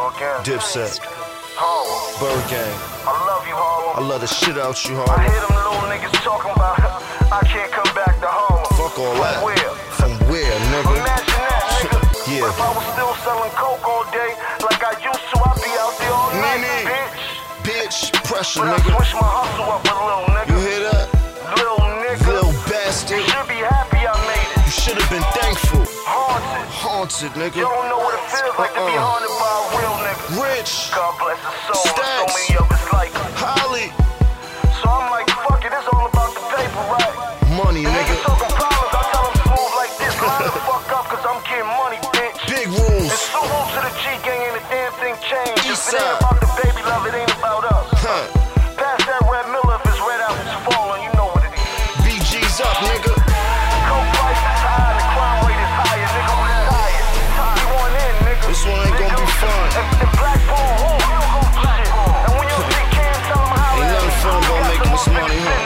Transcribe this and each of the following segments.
Dipset, Bird Gang. I love you, Harlem. I love the shit out you, I Harlem. hear them little niggas talking about I can't come back to Harlem. Fuck all that. From where? From where, nigga? Imagine that, nigga. Yeah. If I was still selling coke all day like I used to, I'd be out there all night, bitch. Bitch, pressure, But I nigga. switched my hustle up a little, nigga. You hear that? Little nigga. Little bastard. You should be happy I made it. You should have been thankful. Haunted. Haunted, nigga. You don't know what it feels like to be haunted by a real nigga. Rich. God bless his soul. Stacks. So many of us like him. Holly. So I'm like, fuck it, it's all about the paper, right? Money, Niggas nigga. talking problems, I tell them smooth like this. Line the fuck up, cause I'm getting money, bitch. Big rules. And Suhu to the G gang, ain't a damn thing changed. If it Eastside. ain't about the baby love, it ain't about us. Huh. Pass that Red Miller if it's red apples falling, you know what it is. BG's up, nigga. Coke price is high, the crime rate is higher, nigga, we tired. You want in, nigga. This one ain't gonna be fun. And Blackpool, who? Shit. And when you see Cam, tell him how Ain't nothing fun about making this money, huh?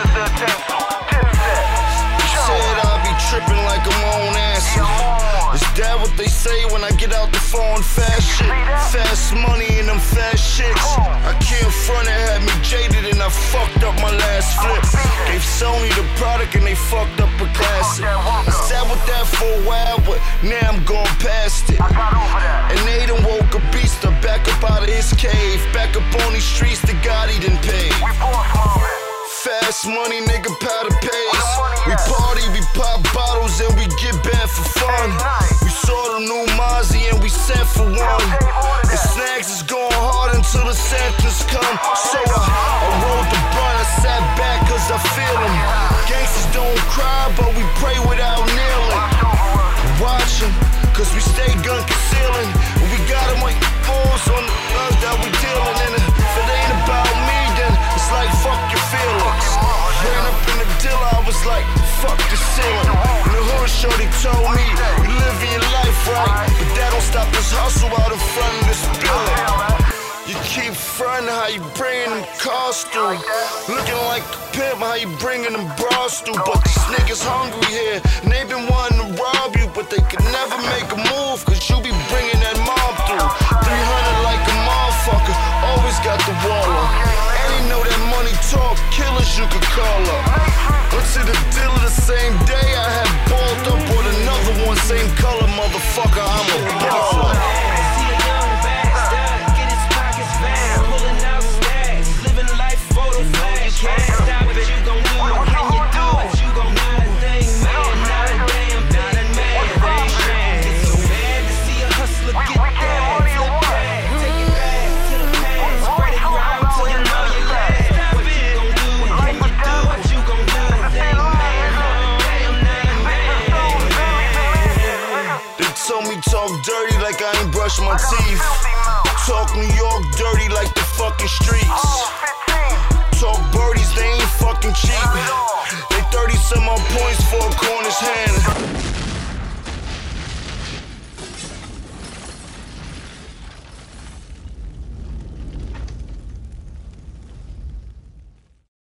Said I be tripping like I'm on acid. Is that what they say when I get out the phone? Fast shit, fast money and them fast chicks. I can't front, it had me jaded and I fucked up my last flip. Gave Sony the product and they fucked up a classic. I sat with that for a while, but now I'm going past it. And they done woke a beast up back up out of his cave. Back up on these streets, the God he done paid. Fast money, nigga, powder paste. We party, we pop bottles, and we get bad for fun. We saw the new Mozzie and we sent for one. The snacks is going hard until the sentence come. So I rolled the blunt, I sat back cause I feel them. Gangsters don't cry, but we pray without kneeling. Watching, cause we stay gun concealing. And we got them like balls on the guns that we dealing. And if it ain't about me, then it's like fuck your feelings. Ran up in the deal, I was like, fuck the ceiling. In the hood, shorty told me, you living your life right, but that don't stop this hustle out in front of this building. You keep frontin' how you bringin' them cars through. Looking like a pimp, how you bringin' them bras through. But these niggas hungry here, and they been wanting to rob you, but they could never make a move, cause you be bringin' that mob through. 300 like a motherfucker, always got the wall up. And you know that money talk, killers you could call up. Went to the dealer the same day, I had balled up with another one, same color, motherfucker, I'm a baller. Told me talk dirty like I ain't brush my teeth. Talk New York dirty